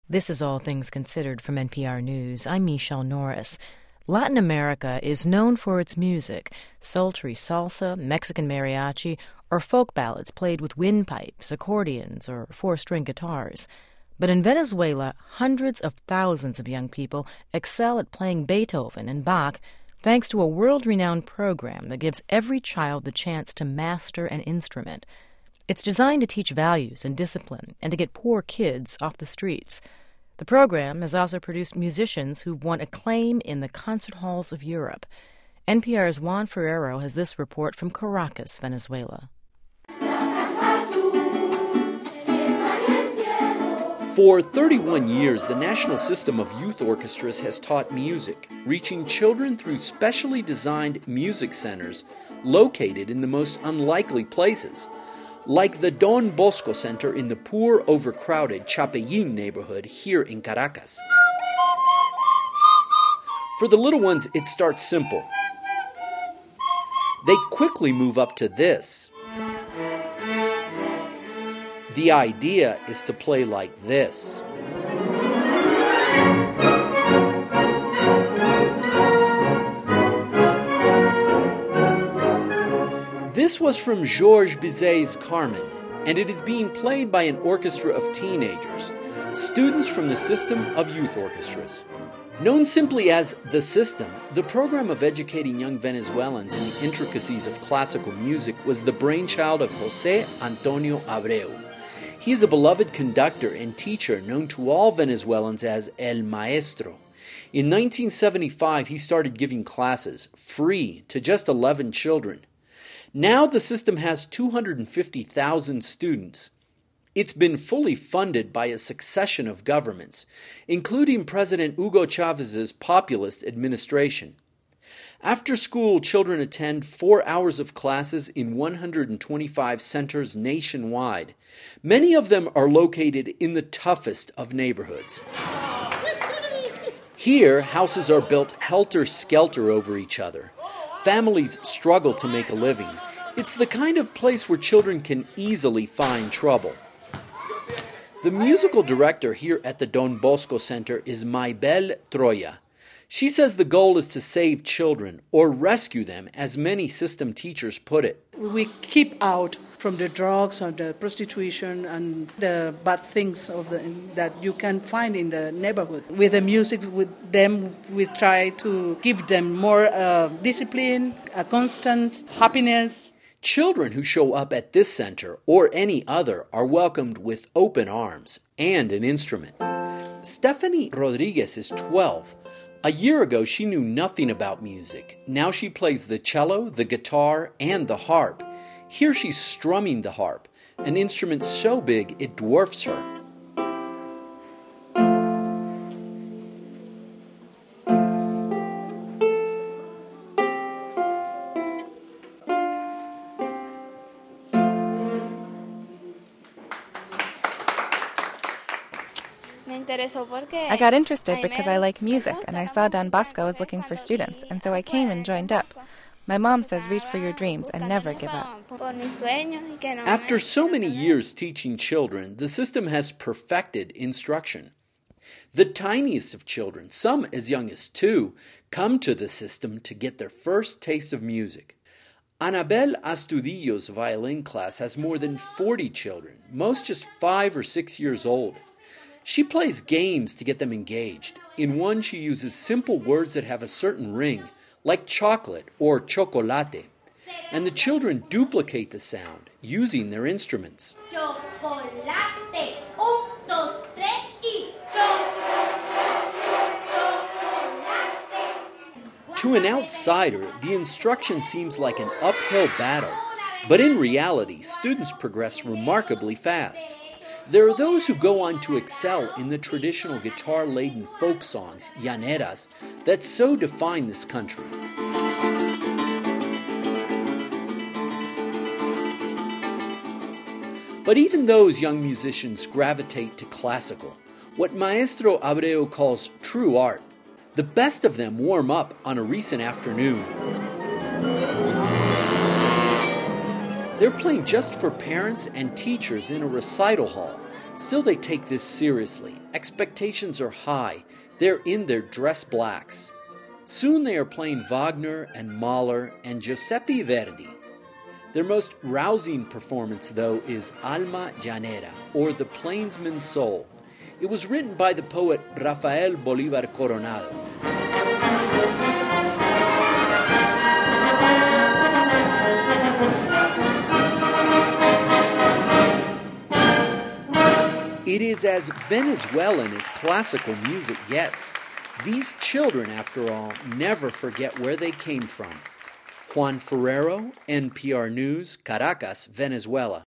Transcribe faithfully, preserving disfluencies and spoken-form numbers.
This is All Things Considered from N P R News. I'm Michelle Norris. Latin America is known for its music, sultry salsa, Mexican mariachi, or folk ballads played with windpipes, accordions, or four-string guitars. But in Venezuela, hundreds of thousands of young people excel at playing Beethoven and Bach thanks to a world-renowned program that gives every child the chance to master an instrument. It's designed to teach values and discipline and to get poor kids off the streets. The program has also produced musicians who've won acclaim in the concert halls of Europe. N P R's Juan Ferrero has this report from Caracas, Venezuela. For thirty-one years, the National System of Youth Orchestras has taught music, reaching children through specially designed music centers located in the most unlikely places, like the Don Bosco Center in the poor, overcrowded Chapellín neighborhood here in Caracas. For the little ones, it starts simple. They quickly move up to this. The idea is to play like this. This was from Georges Bizet's Carmen, and it is being played by an orchestra of teenagers, students from the System of Youth Orchestras. Known simply as The System, the program of educating young Venezuelans in the intricacies of classical music was the brainchild of José Antonio Abreu. He is a beloved conductor and teacher known to all Venezuelans as El Maestro. In nineteen seventy-five, he started giving classes, free, to just eleven children. Now the system has two hundred fifty thousand students. It's been fully funded by a succession of governments, including President Hugo Chávez's populist administration. After school, children attend four hours of classes in one hundred twenty-five centers nationwide. Many of them are located in the toughest of neighborhoods. Here, houses are built helter-skelter over each other. Families struggle to make a living. It's the kind of place where children can easily find trouble. The musical director here at the Don Bosco Center is Maybel Troya. She says the goal is to save children, or rescue them, as many system teachers put it. We keep out from the drugs or the prostitution and the bad things of the, that you can find in the neighborhood. With the music, with them, we try to give them more uh, discipline, a constant happiness. Children who show up at this center or any other are welcomed with open arms and an instrument. Stephanie Rodriguez is twelve. A year ago, she knew nothing about music. Now she plays the cello, the guitar, and the harp. Here she's strumming the harp, an instrument so big it dwarfs her. I got interested because I like music, and I saw Don Bosco was looking for students, and so I came and joined up. My mom says reach for your dreams and never give up. After so many years teaching children, the system has perfected instruction. The tiniest of children, some as young as two, come to the system to get their first taste of music. Anabel Astudillo's violin class has more than forty children, most just five or six years old. She plays games to get them engaged. In one, she uses simple words that have a certain ring, like chocolate or chocolate, and the children duplicate the sound using their instruments. Chocolate. Un, dos, tres, y chocolate. To an outsider, the instruction seems like an uphill battle, but in reality, students progress remarkably fast. There are those who go on to excel in the traditional guitar-laden folk songs, llaneras, that so define this country. But even those young musicians gravitate to classical, what Maestro Abreu calls true art. The best of them warm up on a recent afternoon. They're playing just for parents and teachers in a recital hall, Still, they take this seriously. Expectations are high. They're in their dress blacks. Soon they are playing Wagner and Mahler and Giuseppe Verdi. Their most rousing performance, though, is Alma Llanera, or The Plainsman's Soul. It was written by the poet Rafael Bolívar Coronado. It is as Venezuelan as classical music gets. These children, after all, never forget where they came from. Juan Ferrero, N P R News, Caracas, Venezuela.